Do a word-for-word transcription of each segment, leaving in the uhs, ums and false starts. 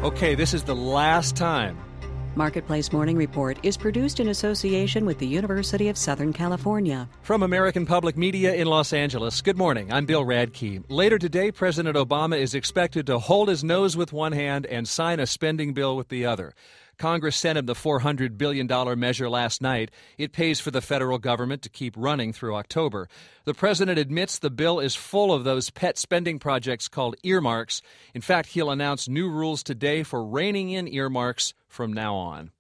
Okay, this is the last time. Marketplace Morning Report is produced in association with the University of Southern California. From American Public Media in Los Angeles, good morning. I'm Bill Radke. Later today, President Obama is expected to hold his nose with one hand and sign a spending bill with the other. Congress sent him the four hundred billion dollars measure last night. It pays for the federal government to keep running through October. The president admits the bill is full of those pet spending projects called earmarks. In fact, he'll announce new rules today for reining in earmarks from now on.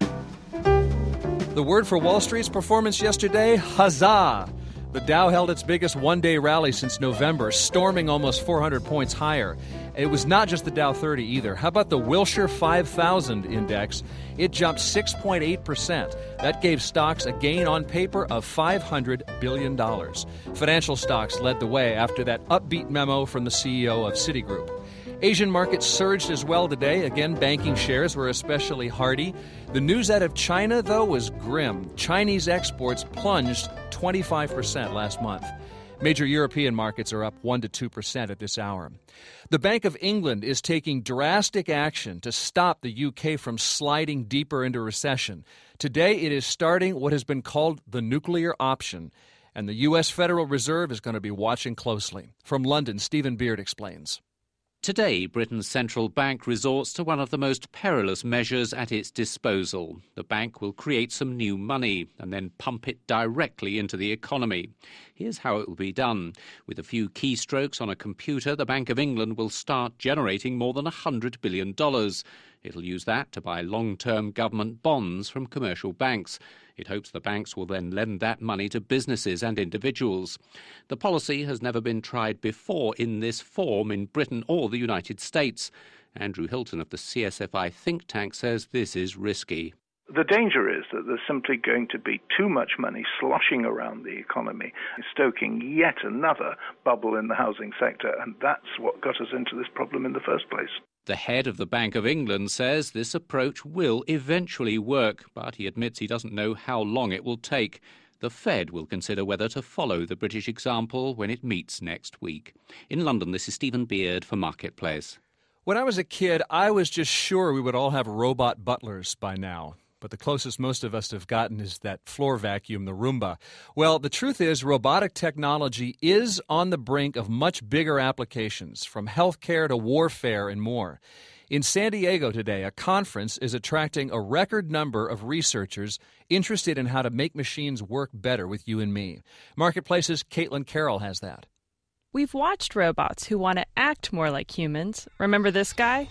The word for Wall Street's performance yesterday, huzzah! The Dow held its biggest one-day rally since November, storming almost four hundred points higher. It was not just the Dow thirty either. How about the Wilshire five thousand index? It jumped six point eight percent. That gave stocks a gain on paper of five hundred billion dollars. Financial stocks led the way after that upbeat memo from the C E O of Citigroup. Asian markets surged as well today. Again, banking shares were especially hardy. The news out of China, though, was grim. Chinese exports plunged twenty-five percent last month. Major European markets are up one to two percent at this hour. The Bank of England is taking drastic action to stop the U K from sliding deeper into recession. Today, it is starting what has been called the nuclear option, and the U S Federal Reserve is going to be watching closely. From London, Stephen Beard explains. Today, Britain's central bank resorts to one of the most perilous measures at its disposal. The bank will create some new money and then pump it directly into the economy. Here's how it will be done. With a few keystrokes on a computer, the Bank of England will start generating more than one hundred billion dollars. It'll use that to buy long-term government bonds from commercial banks. It hopes the banks will then lend that money to businesses and individuals. The policy has never been tried before in this form in Britain or the United States. Andrew Hilton of the C S F I think tank says this is risky. The danger is that there's simply going to be too much money sloshing around the economy, stoking yet another bubble in the housing sector, and that's what got us into this problem in the first place. The head of the Bank of England says this approach will eventually work, but he admits he doesn't know how long it will take. The Fed will consider whether to follow the British example when it meets next week. In London, this is Stephen Beard for Marketplace. When I was a kid, I was just sure we would all have robot butlers by now. But the closest most of us have gotten is that floor vacuum, the Roomba. Well, the truth is robotic technology is on the brink of much bigger applications, from healthcare to warfare and more. In San Diego today, a conference is attracting a record number of researchers interested in how to make machines work better with you and me. Marketplace's Caitlin Carroll has that. We've watched robots who want to act more like humans. Remember this guy?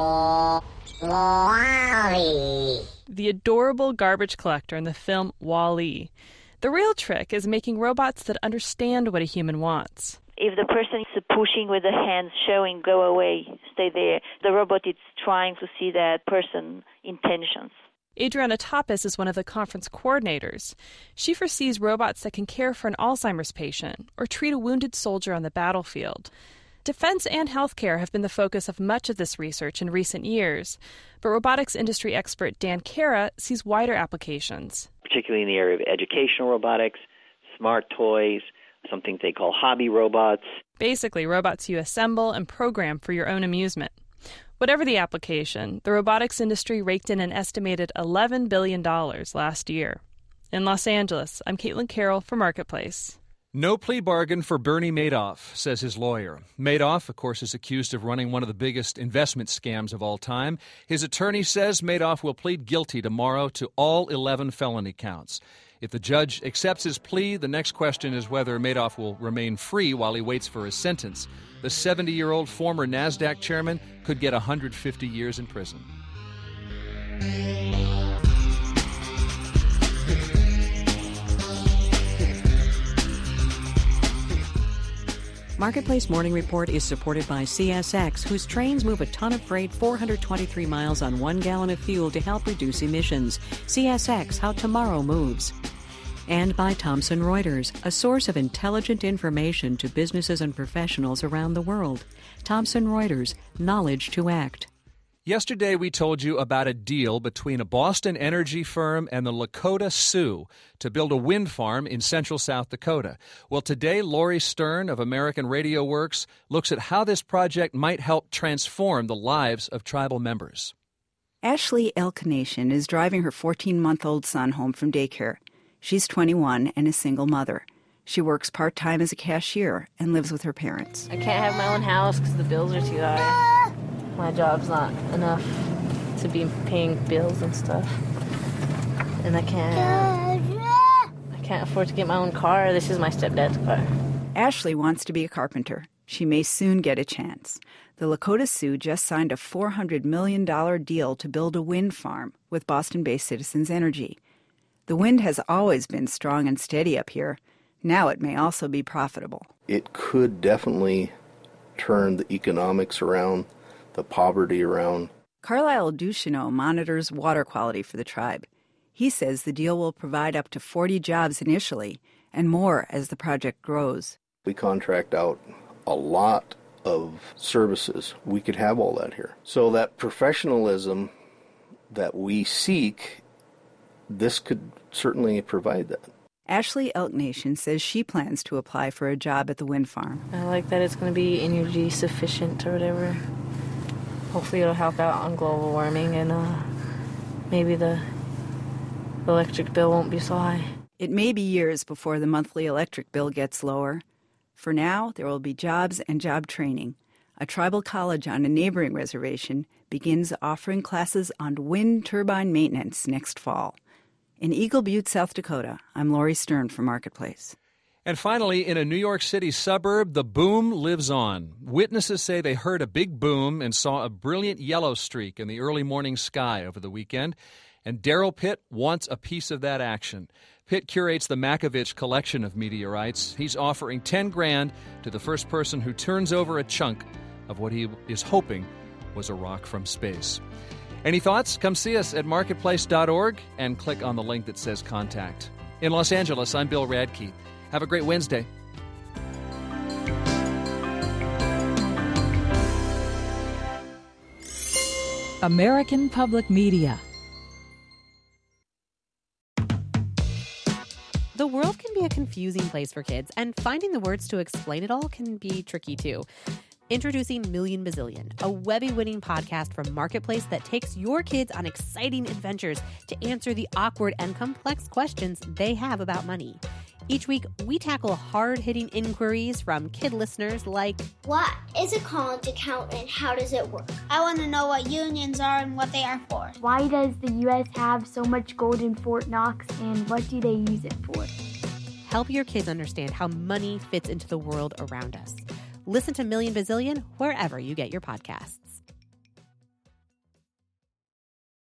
The adorable garbage collector in the film WALL-E. The real trick is making robots that understand what a human wants. If the person is pushing with the hands, showing, go away, stay there, the robot is trying to see that person's intentions. Adriana Tapas is one of the conference coordinators. She foresees robots that can care for an Alzheimer's patient or treat a wounded soldier on the battlefield. Defense and healthcare have been the focus of much of this research in recent years, but robotics industry expert Dan Cara sees wider applications. Particularly in the area of educational robotics, smart toys, something they call hobby robots. Basically, robots you assemble and program for your own amusement. Whatever the application, the robotics industry raked in an estimated eleven billion dollars last year. In Los Angeles, I'm Caitlin Carroll for Marketplace. No plea bargain for Bernie Madoff, says his lawyer. Madoff, of course, is accused of running one of the biggest investment scams of all time. His attorney says Madoff will plead guilty tomorrow to all eleven felony counts. If the judge accepts his plea, the next question is whether Madoff will remain free while he waits for his sentence. The seventy-year-old former NASDAQ chairman could get one hundred fifty years in prison. Marketplace Morning Report is supported by C S X, whose trains move a ton of freight four hundred twenty-three miles on one gallon of fuel to help reduce emissions. C S X, how tomorrow moves. And by Thomson Reuters, a source of intelligent information to businesses and professionals around the world. Thomson Reuters, knowledge to act. Yesterday, we told you about a deal between a Boston energy firm and the Lakota Sioux to build a wind farm in central South Dakota. Well, today, Lori Stern of American Radio Works looks at how this project might help transform the lives of tribal members. Ashley Elk Nation is driving her fourteen-month-old son home from daycare. She's twenty-one and a single mother. She works part-time as a cashier and lives with her parents. I can't have my own house because the bills are too high. My job's not enough to be paying bills and stuff. And I can't, I can't afford to get my own car. This is my stepdad's car. Ashley wants to be a carpenter. She may soon get a chance. The Lakota Sioux just signed a four hundred million dollars deal to build a wind farm with Boston-based Citizens Energy. The wind has always been strong and steady up here. Now it may also be profitable. It could definitely turn the economics around, the poverty around. Carlisle Ducheneau monitors water quality for the tribe. He says the deal will provide up to forty jobs initially and more as the project grows. We contract out a lot of services. We could have all that here. So that professionalism that we seek, this could certainly provide that. Ashley Elk Nation says she plans to apply for a job at the wind farm. I like that it's going to be energy sufficient or whatever. Hopefully it'll help out on global warming and uh, maybe the electric bill won't be so high. It may be years before the monthly electric bill gets lower. For now, there will be jobs and job training. A tribal college on a neighboring reservation begins offering classes on wind turbine maintenance next fall. In Eagle Butte, South Dakota, I'm Lori Stern for Marketplace. And finally, in a New York City suburb, the boom lives on. Witnesses say they heard a big boom and saw a brilliant yellow streak in the early morning sky over the weekend. And Daryl Pitt wants a piece of that action. Pitt curates the Makovich collection of meteorites. He's offering ten grand to the first person who turns over a chunk of what he is hoping was a rock from space. Any thoughts? Come see us at marketplace dot org and click on the link that says Contact. In Los Angeles, I'm Bill Radke. Have a great Wednesday. American Public Media. The world can be a confusing place for kids, and finding the words to explain it all can be tricky too. Introducing Million Bazillion, a Webby-winning podcast from Marketplace that takes your kids on exciting adventures to answer the awkward and complex questions they have about money. Each week, we tackle hard-hitting inquiries from kid listeners like, what is a college account and how does it work? I want to know what unions are and what they are for. Why does the U S have so much gold in Fort Knox and what do they use it for? Help your kids understand how money fits into the world around us. Listen to Million Bazillion wherever you get your podcasts.